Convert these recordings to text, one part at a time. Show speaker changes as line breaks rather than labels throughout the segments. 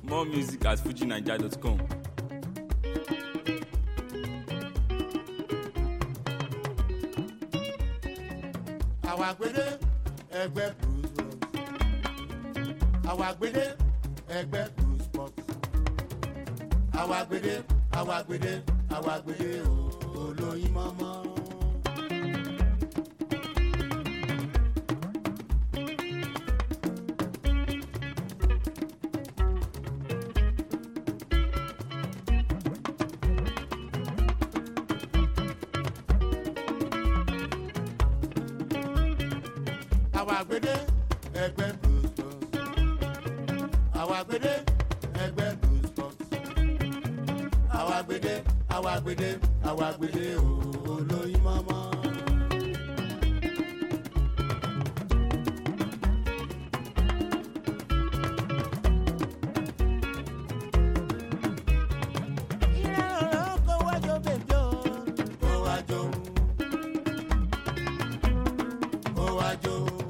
More music at fujinaija.com.
Àwa gbede ẹgbẹ́ Blues Boys. Àwa gbede ẹgbẹ́ Blues Boys. Àwa gbede olóyin mọ́mọ́. Àwa gbede ẹgbẹ́ Blues Boys. Àwa gbede ẹgbẹ́ Blues Boys. Àwa gbede olóyin mọ́mọ́. Ìrànlọ́wọ́ kó wájú bèbí o. Kó wájú. Kó wájú.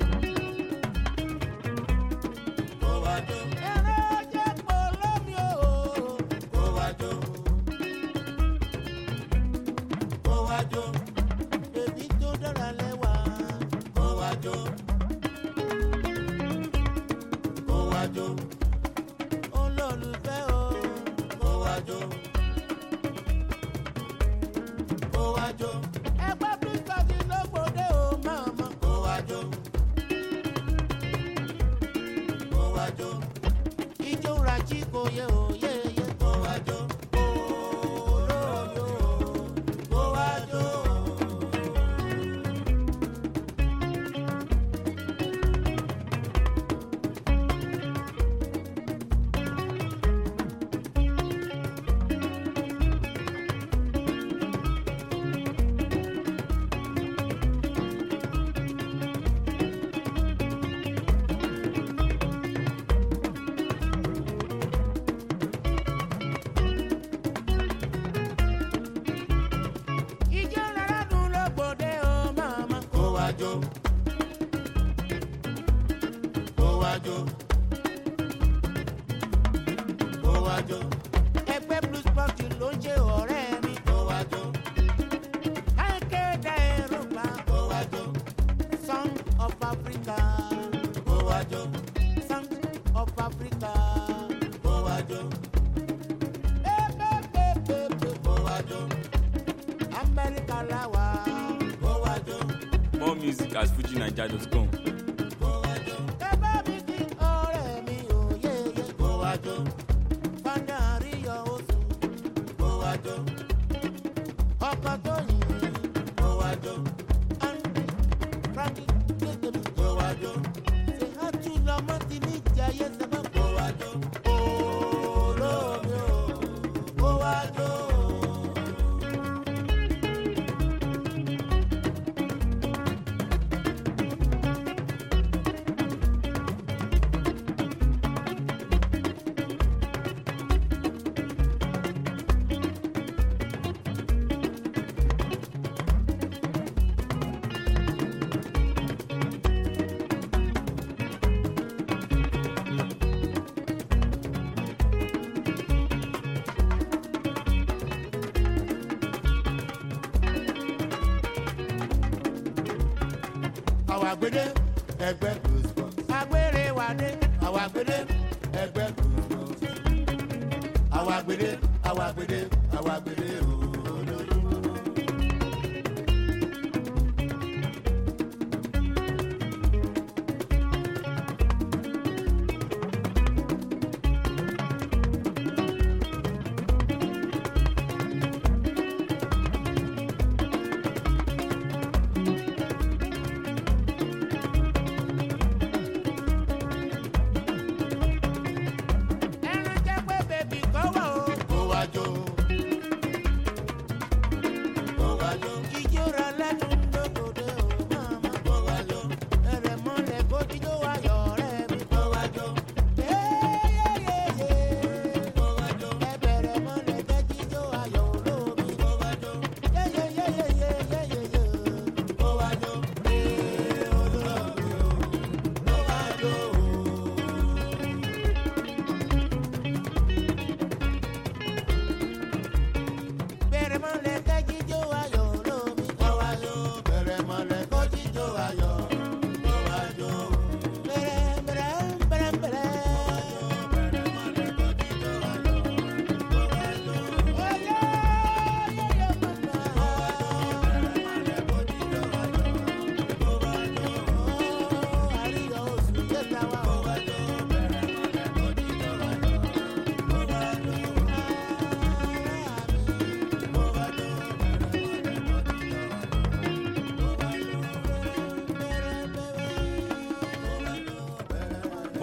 Olólùfẹ́ o, kó wájú, kó wájú. Ẹgbẹ́ Blues Boys ló gbòde o, màmá. Kó wájú, kó wájú. Ijó Raji kò yẹ o, yéyé. Kó wájú, olómi o, kó wájú. Kó wájú. Ẹgbẹ́ Blues Boys ló ń ṣe ọ̀rẹ́ mi. Kó wájú. Akéde Yorùbá. Kó wájú. Song of Africa. Kó wájú. Song of Africa. Kó wájú. Kó wájú. Amẹ́ríkà làwà. Kó wájú.
More music at fujinaija.com.
Ọkọ tó yìn kó wájú. Frankie kékeré kó wájú. Ṣé á tún lọ́mọ tí ní jayé sábà kó wájú. Olómi o, kó wájú. Àwa gbede ẹgbẹ́ Blues Boys. Agbére wa dé. Àwa gbede ẹgbẹ́ Blues Boys. Àwa gbede olóyin mọ́mọ́. Ẹran jẹ́ pé bèbí kọ́ wọ̀ o. Kó wájú.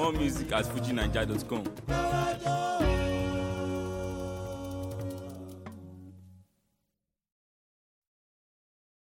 More music at fujinaija.com.
kó wá jó.